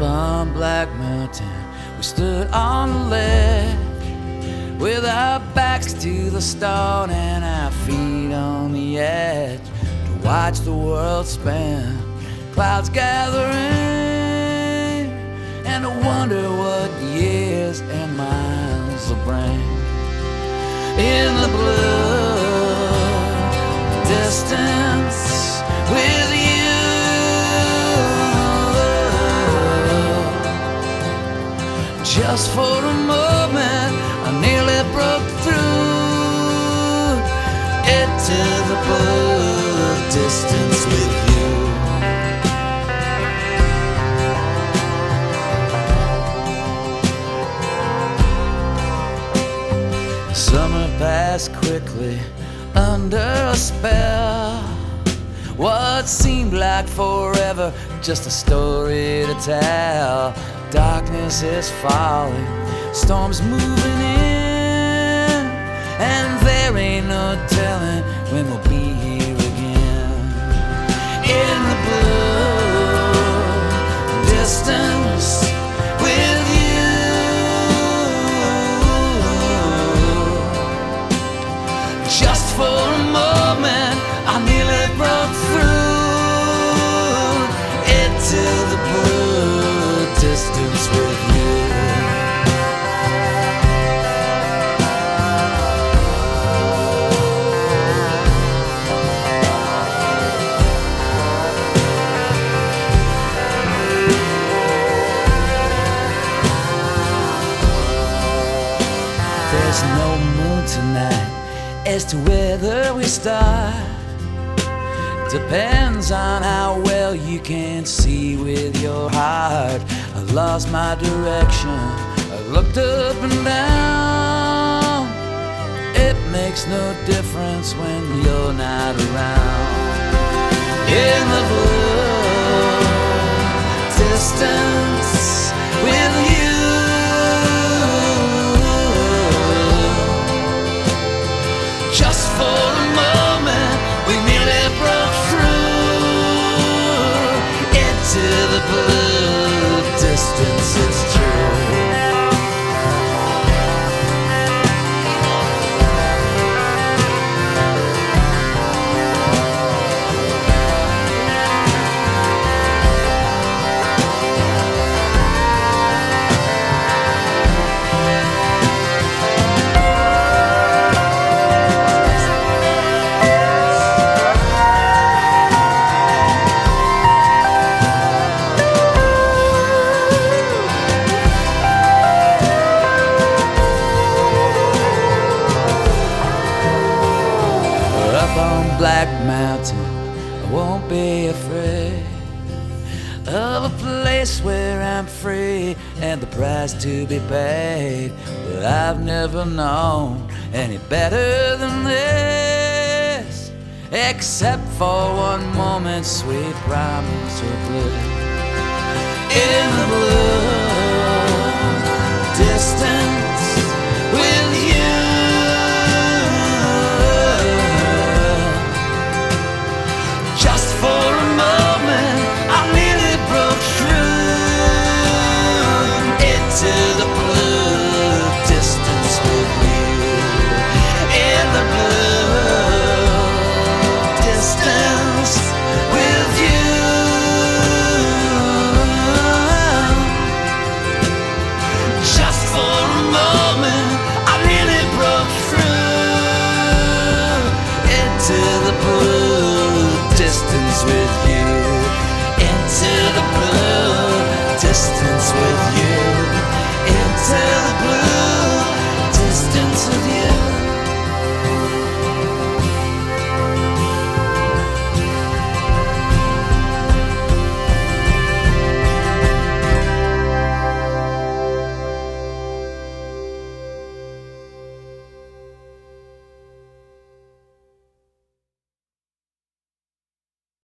on Black Mountain, we stood on the ledge with our backs to the stone and our feet on the edge to watch the world spin. Clouds gathering and to wonder what years and miles will bring. In the blue distance with you, just for a moment I nearly broke through into the blue distance with you. Summer passed quickly under a spell. What seemed like forever, just a story to tell. Darkness is falling, storms moving in, and there ain't no telling when we'll be here again. In the blue distance with you, just for a moment I nearly broke through into the blue distance with you. There's no moon tonight as to whether we start. Depends on how well you can see with your heart. I lost my direction, I looked up and down. It makes no difference when you're not around. In the blue distance with you, just for a moment we nearly broke to the blue distance, it's true. Black Mountain, I won't be afraid of a place where I'm free and the price to be paid. But I've never known any better than this, except for one moment's sweet promise of bliss. In the blue distance with you, just for a moment I nearly broke through into the blue distance with you. In the blue distance with you, just for a moment I nearly broke through into the blue distance with you, into the blue distance with you, into the blue distance with you.